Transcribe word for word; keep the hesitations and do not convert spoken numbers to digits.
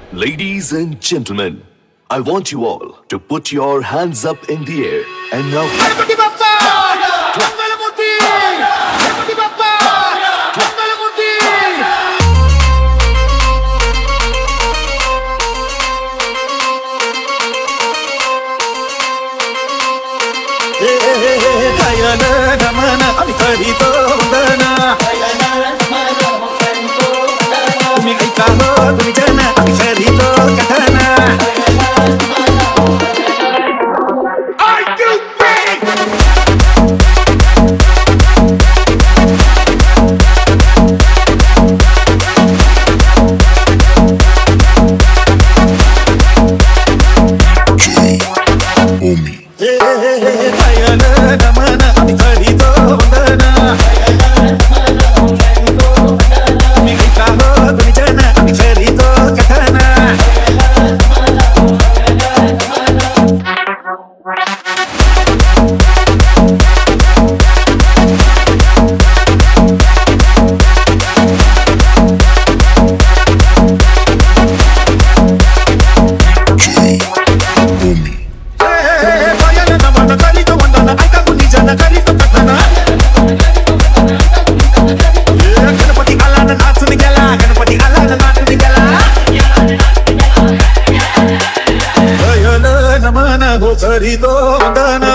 Ladies and gentlemen, I want you all to put your hands up in the air and now Ganpati Bappa Mangalmurti Ganpati Bappa Mangalmurti दयान नमन आम्ही करीतो वंदन तुम्ही ऐका हो तुम्ही जन आम्ही करीतो कथन Are you ready? दयान नमन आम्ही करीतो वंदन तुम्ही ऐका हो तुम्ही जन आम्ही करीतो कथन दयान नमन करीतो वंदन ऐका तुम्ही जन करीतो कथन गणपती आला ना नाचून गेला गणपती आला ना नाचून गेला दयान नमन हो करीतो वंदन